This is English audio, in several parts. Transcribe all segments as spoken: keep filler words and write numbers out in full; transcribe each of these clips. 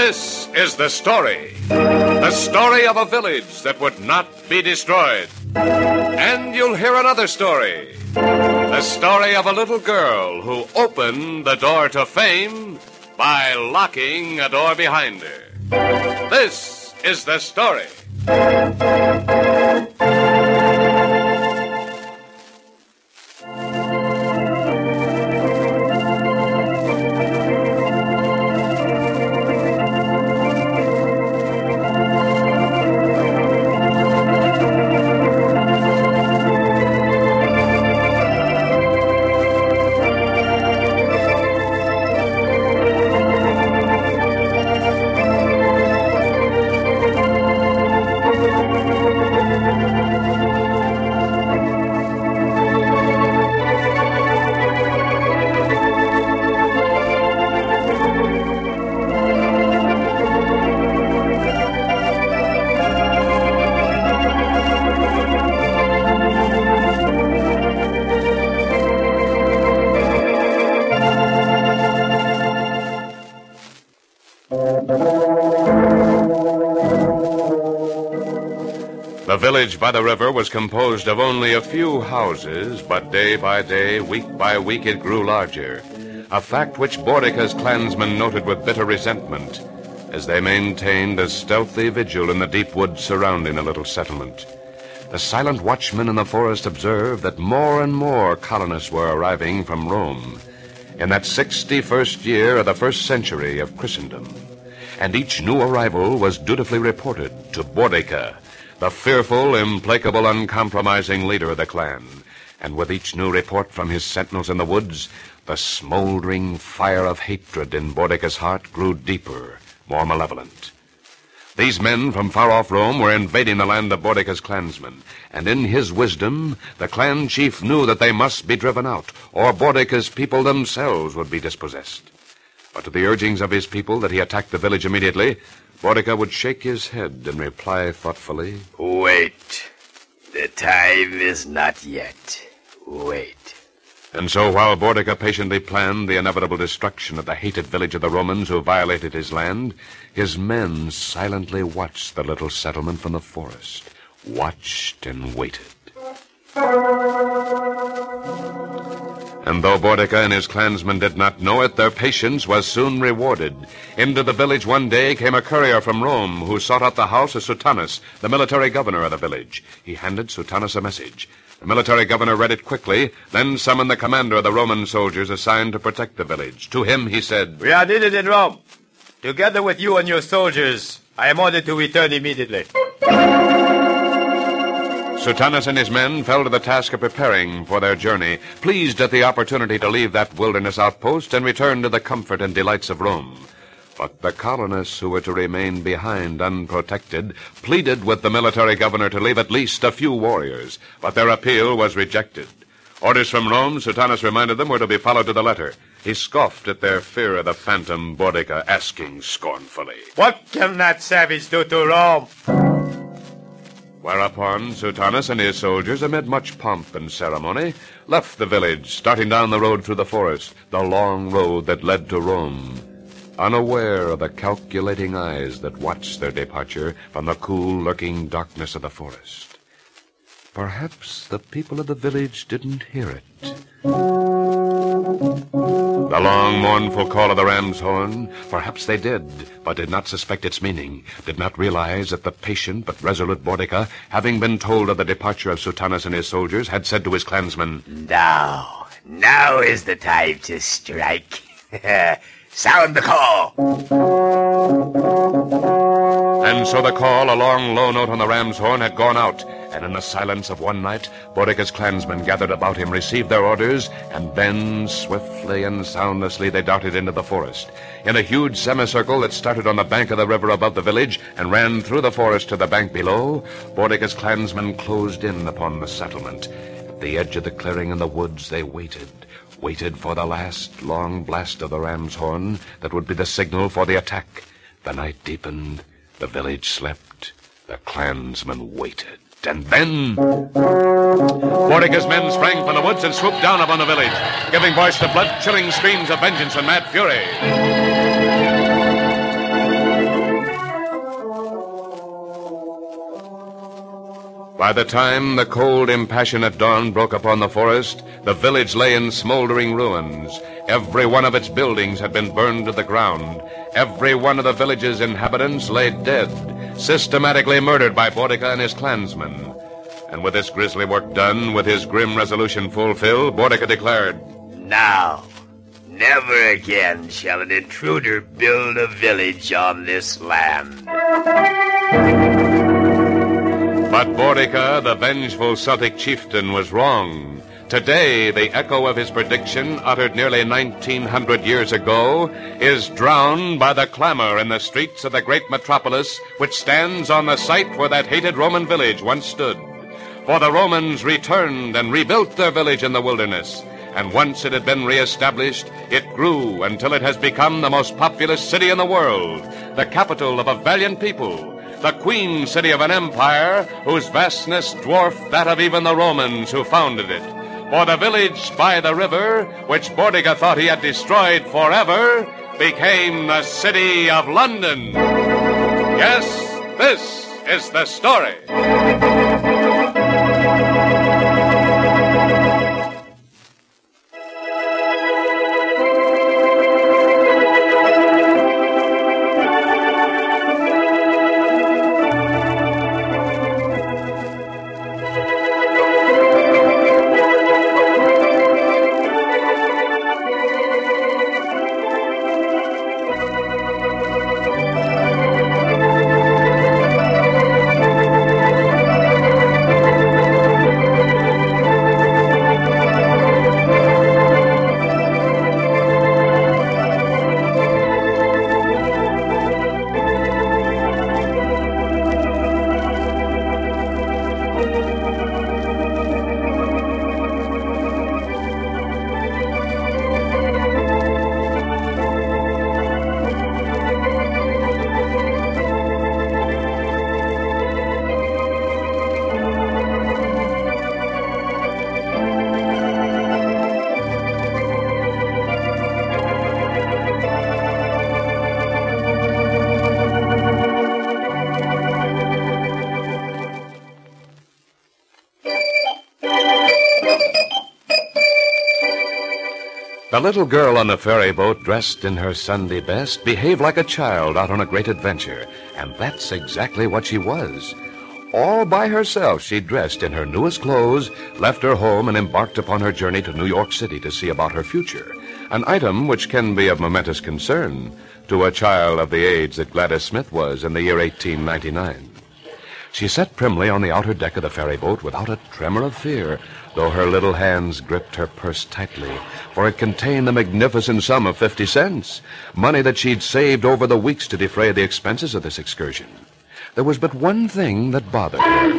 This is the story. The story of a village that would not be destroyed. And you'll hear another story. The story of a little girl who opened the door to fame by locking a door behind her. This is the story. The village by the river was composed of only a few houses, but day by day, week by week, it grew larger, a fact which Boudica's clansmen noted with bitter resentment as they maintained a stealthy vigil in the deep woods surrounding the little settlement. The silent watchmen in the forest observed that more and more colonists were arriving from Rome in that sixty-first year of the first century of Christendom, and each new arrival was dutifully reported to Boudica, the fearful, implacable, uncompromising leader of the clan. And with each new report from his sentinels in the woods, the smoldering fire of hatred in Boudica's heart grew deeper, more malevolent. These men from far-off Rome were invading the land of Boudica's clansmen, and in his wisdom, the clan chief knew that they must be driven out, or Boudica's people themselves would be dispossessed. But to the urgings of his people that he attack the village immediately, Boudica would shake his head and reply thoughtfully, "Wait. The time is not yet. Wait." And so while Boudica patiently planned the inevitable destruction of the hated village of the Romans who violated his land, his men silently watched the little settlement from the forest, watched and waited. And though Boudica and his clansmen did not know it, their patience was soon rewarded. Into the village one day came a courier from Rome who sought out the house of Suetonius, the military governor of the village. He handed Suetonius a message. The military governor read it quickly, then summoned the commander of the Roman soldiers assigned to protect the village. To him he said, "We are needed in Rome. Together with you and your soldiers, I am ordered to return immediately." Suetonius and his men fell to the task of preparing for their journey, pleased at the opportunity to leave that wilderness outpost and return to the comfort and delights of Rome. But the colonists who were to remain behind unprotected pleaded with the military governor to leave at least a few warriors, but their appeal was rejected. Orders from Rome, Suetonius reminded them, were to be followed to the letter. He scoffed at their fear of the phantom Boudica, asking scornfully, "What can that savage do to Rome?" Whereupon Suetonius and his soldiers, amid much pomp and ceremony, left the village, starting down the road through the forest, the long road that led to Rome, unaware of the calculating eyes that watched their departure from the cool, lurking darkness of the forest. Perhaps the people of the village didn't hear it. The long, mournful call of the ram's horn, perhaps they did, but did not suspect its meaning, did not realize that the patient but resolute Boudica, having been told of the departure of Suetonius and his soldiers, had said to his clansmen, "Now, now is the time to strike. Sound the call." And so the call, a long, low note on the ram's horn, had gone out, and in the silence of one night, Boudica's clansmen gathered about him, received their orders, and then, swiftly and soundlessly, they darted into the forest. In a huge semicircle that started on the bank of the river above the village and ran through the forest to the bank below, Boudica's clansmen closed in upon the settlement. At the edge of the clearing in the woods, they waited, waited for the last long blast of the ram's horn that would be the signal for the attack. The night deepened, the village slept, the clansmen waited. And then Boudica's men sprang from the woods and swooped down upon the village, giving voice to blood-chilling screams of vengeance and mad fury. By the time the cold, impassionate dawn broke upon the forest, the village lay in smoldering ruins. Every one of its buildings had been burned to the ground. Every one of the village's inhabitants lay dead, systematically murdered by Boudica and his clansmen. And with this grisly work done, with his grim resolution fulfilled, Boudica declared, "Now, never again shall an intruder build a village on this land." But Boudica, the vengeful Celtic chieftain, was wrong. Today, the echo of his prediction, uttered nearly nineteen hundred years ago, is drowned by the clamor in the streets of the great metropolis which stands on the site where that hated Roman village once stood. For the Romans returned and rebuilt their village in the wilderness, and once it had been reestablished, it grew until it has become the most populous city in the world, the capital of a valiant people, the queen city of an empire whose vastness dwarfed that of even the Romans who founded it. For the village by the river, which Boudica thought he had destroyed forever, became the city of London. Yes, this is the story. The little girl on the ferry boat, dressed in her Sunday best, behaved like a child out on a great adventure, and that's exactly what she was. All by herself, she dressed in her newest clothes, left her home, and embarked upon her journey to New York City to see about her future, an item which can be of momentous concern to a child of the age that Gladys Smith was in the year eighteen ninety-nine. She sat primly on the outer deck of the ferry boat without a tremor of fear, though her little hands gripped her purse tightly, for it contained the magnificent sum of fifty cents, money that she'd saved over the weeks to defray the expenses of this excursion. There was but one thing that bothered her.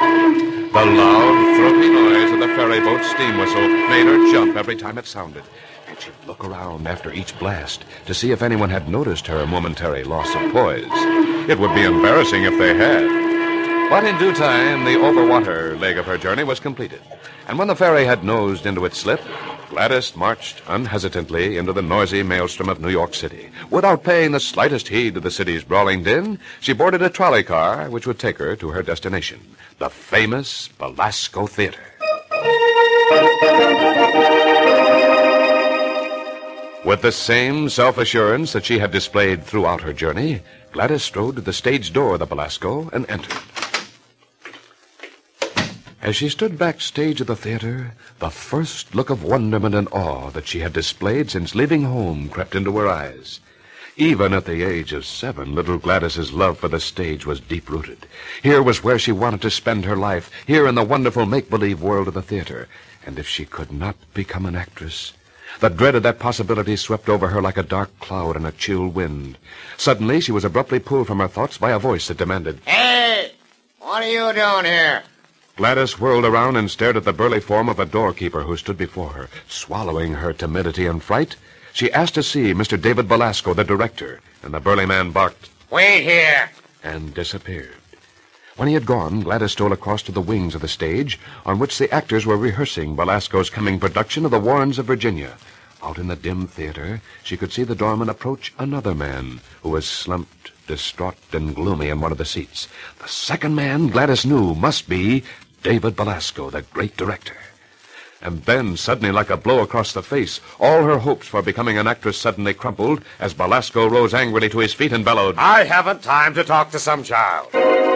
The loud, throaty noise of the ferry boat's steam whistle made her jump every time it sounded, and she'd look around after each blast to see if anyone had noticed her momentary loss of poise. It would be embarrassing if they had. But in due time, the overwater leg of her journey was completed, and when the ferry had nosed into its slip, Gladys marched unhesitantly into the noisy maelstrom of New York City. Without paying the slightest heed to the city's brawling din, she boarded a trolley car which would take her to her destination, the famous Belasco Theater. With the same self-assurance that she had displayed throughout her journey, Gladys strode to the stage door of the Belasco and entered. As she stood backstage of the theater, the first look of wonderment and awe that she had displayed since leaving home crept into her eyes. Even at the age of seven, little Gladys's love for the stage was deep-rooted. Here was where she wanted to spend her life, here in the wonderful make-believe world of the theater. And if she could not become an actress, the dread of that possibility swept over her like a dark cloud and a chill wind. Suddenly, she was abruptly pulled from her thoughts by a voice that demanded, "Hey! What are you doing here?" Gladys whirled around and stared at the burly form of a doorkeeper who stood before her. Swallowing her timidity and fright, she asked to see Mister David Belasco, the director, and the burly man barked, "Wait here!" and disappeared. When he had gone, Gladys stole across to the wings of the stage on which the actors were rehearsing Belasco's coming production of The Warrens of Virginia. Out in the dim theater, she could see the doorman approach another man who was slumped, distraught, and gloomy in one of the seats. The second man, Gladys knew, must be David Belasco, the great director. And then, suddenly, like a blow across the face, all her hopes for becoming an actress suddenly crumpled as Belasco rose angrily to his feet and bellowed, I haven't time to talk to some child.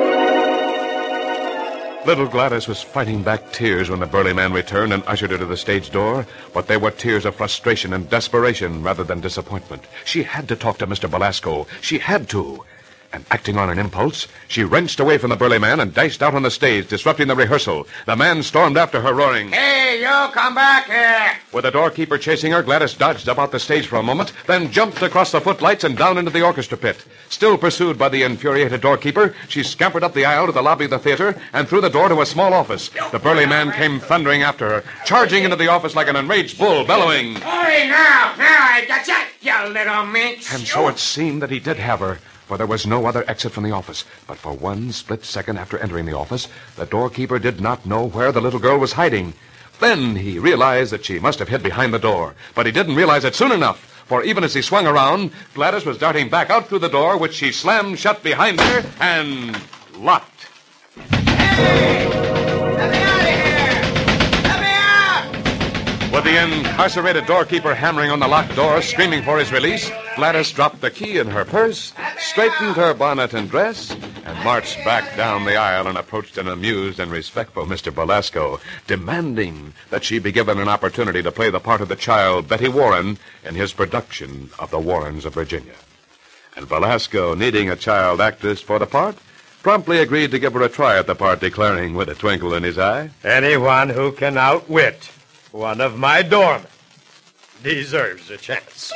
Little Gladys was fighting back tears when the burly man returned and ushered her to the stage door, but they were tears of frustration and desperation rather than disappointment. She had to talk to Mister Belasco. She had to. And acting on an impulse, she wrenched away from the burly man and dashed out on the stage, disrupting the rehearsal. The man stormed after her, roaring, Hey, you come back here! With the doorkeeper chasing her, Gladys dodged about the stage for a moment, then jumped across the footlights and down into the orchestra pit. Still pursued by the infuriated doorkeeper, she scampered up the aisle to the lobby of the theater and through the door to a small office. The burly man came thundering after her, charging into the office like an enraged bull, bellowing, Hurry now! Now I got you, you little minx! And so it seemed that he did have her, for there was no other exit from the office. But for one split second after entering the office, the doorkeeper did not know where the little girl was hiding. Then he realized that she must have hid behind the door. But he didn't realize it soon enough, for even as he swung around, Gladys was darting back out through the door, which she slammed shut behind her and locked. Hey! Let me out of here! Let me out! With the incarcerated doorkeeper hammering on the locked door, screaming for his release, Gladys dropped the key in her purse, straightened her bonnet and dress, and marched back down the aisle and approached an amused and respectful Mister Belasco, demanding that she be given an opportunity to play the part of the child, Betty Warren, in his production of The Warrens of Virginia. And Belasco, needing a child actress for the part, promptly agreed to give her a try at the part, declaring with a twinkle in his eye, Anyone who can outwit one of my doormen deserves a chance.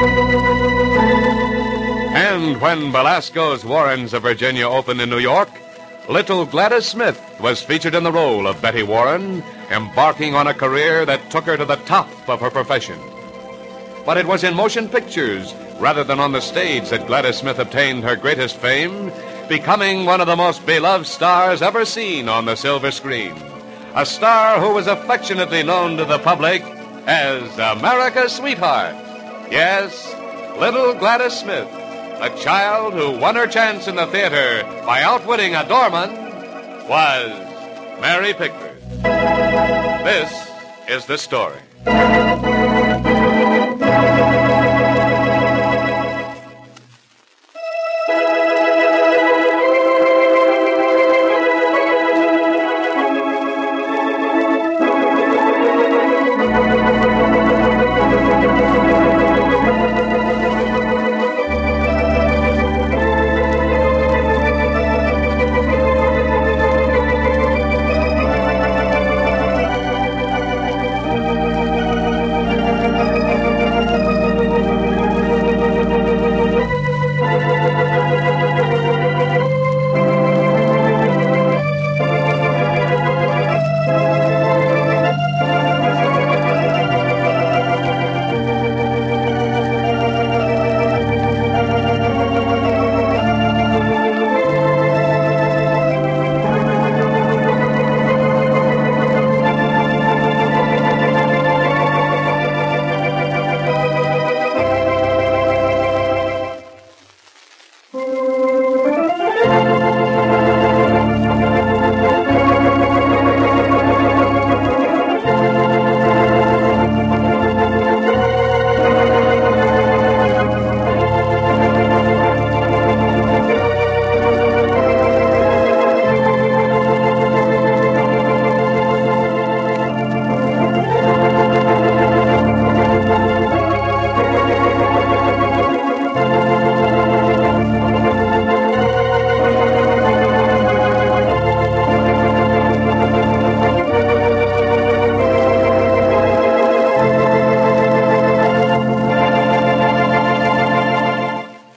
And when Belasco's Warrens of Virginia opened in New York, little Gladys Smith was featured in the role of Betty Warren, embarking on a career that took her to the top of her profession. But it was in motion pictures, rather than on the stage, that Gladys Smith obtained her greatest fame, becoming one of the most beloved stars ever seen on the silver screen. A star who was affectionately known to the public as America's sweetheart. Yes, little Gladys Smith, a child who won her chance in the theater by outwitting a doorman, was Mary Pickford. This is the story.